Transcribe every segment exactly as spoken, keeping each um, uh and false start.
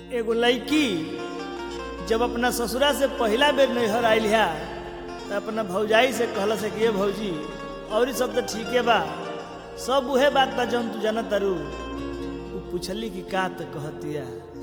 एगो लड़की जब अपना ससुरा से पहला बेर नैहर आयल है तो अपना भौजाई से कहल से कि ये भौजी और सब तो ठीके बा, सब उहे बात बा जौन तू जानत तारू। उ पूछली कि का त कहतिया।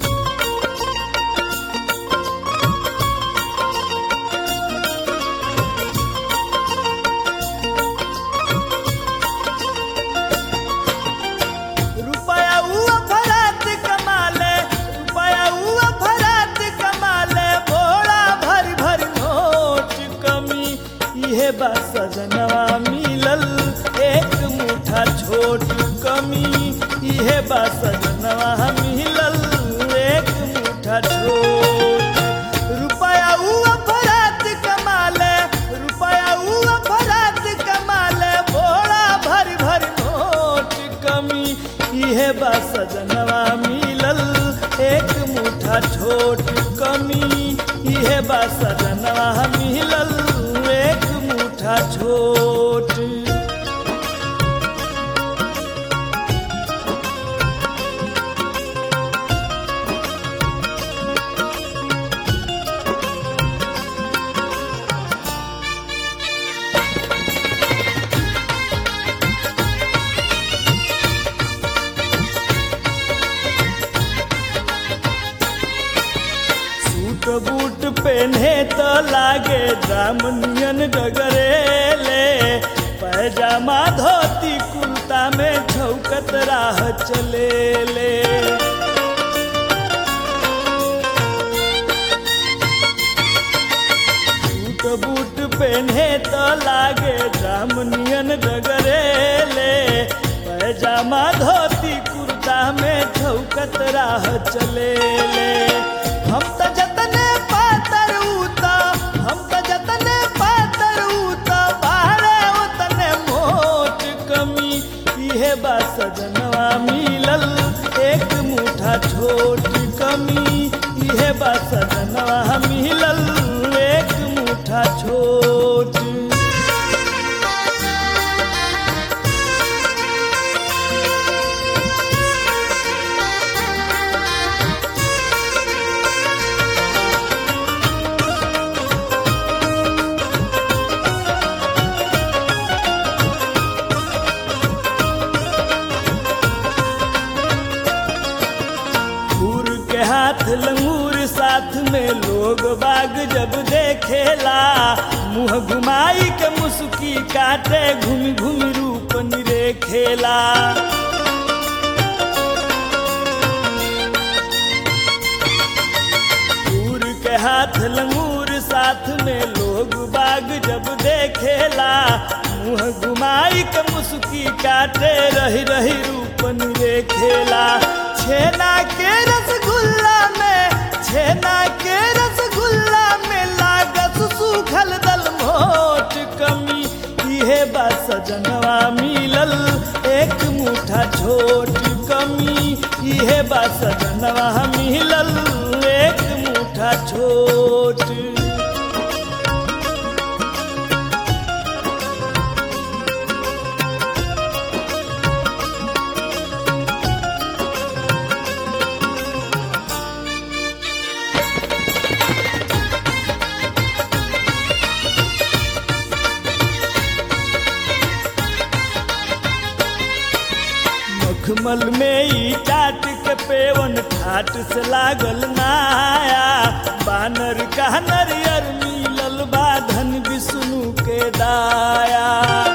सजनवा मिलल एक मुठा छोट कमी, इहे बा सजनवा मिलल एक मुठा छोट। रुपया उ अपराध कमाले, रुपया उ अपराध कमाले, बोरा भर भर नोट कमी, इहे बा सजनवा मिलल एक मुठा छोट कमी, इहे बा सजनवा मिलल एक मुठा छोट। सूट बूट पहने तो लागे जामुनियन डगरेले, पैजामा धोती कुर्ता में झौकत राह चलेले। सूट बूट पहने तो लागे जामुनियन डगरेले, पैजामा धोती कुर्ता में झौकत राह चलेले। हम त जतने पातर उता, हम त जतने पातर उता, बाहरे उतने मोट कमी, इहे बा सजनवा मिलल एक मुठा छोट कमी, इहे बा सजनवा मिलल एक मुठा छोट। हाथ लंगूर साथ में लोग बाग जब देखेला, मुँह घुमाई के मुस्की काटे, घूम घूम रूप निरेखेला। दूर के हाथ लंगूर साथ में लोग बाग जब देखेला, मुँह घुमाई के मुस्की काटे, रही रही रूप निरेखेला। छेना के रसगुल्ला में, छेना के रसगुल्ला में लागत सूखल दल मोट कमी, इहे बा सजनवा मिलल एक मुठा छोट कमी, इहे बा सजनवा मिलल एक मुठा छोट। मखमल में ई टाट के पेवन ठाट से लागल नाया, बानर का नरियर मिलल बा धन विष्णु के दाया।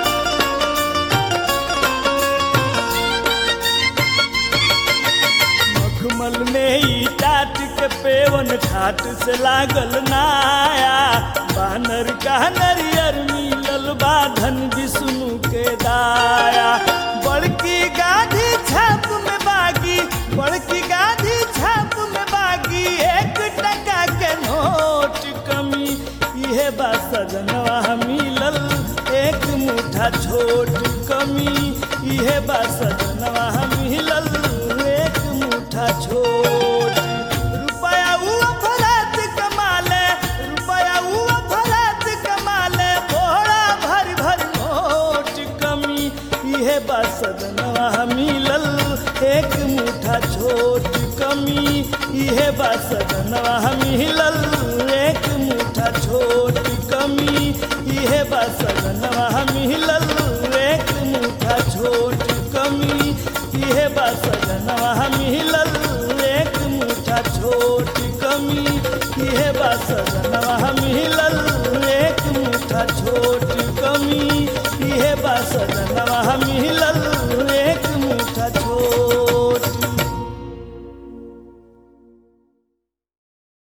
मखमल में ई टाट के पेवन ठाट से लागल नाया, बानर का नरियर मिलल बा धन विष्णु के दाया। बड़की गाधी छाप में बागी, बड़की गाधी छाप में बागी, एक टका के नोट कमी, इहे बा सजनवा मिलल एक मुठा छोट कमी, इहे बा सजनवा मिलल एक मुठा छोट। रुपया उ अपराध कमाले, रुपया उ अपराध कमाले, बोरा भर भर नोट कमी, इहे बा सजनवा मिलल एक मुठा छोट कमी, इहे बा सजनवा मिलल एक मुठा छोट कमी इहे बा सजनवा मिलल एक मुठा छोट कमी इहे बा सजनवा मिलल एक मुठा छोट कमी इहे बा सजनवा मिलल एक मुठा छोट कमी इहे बा सजनवा मिलल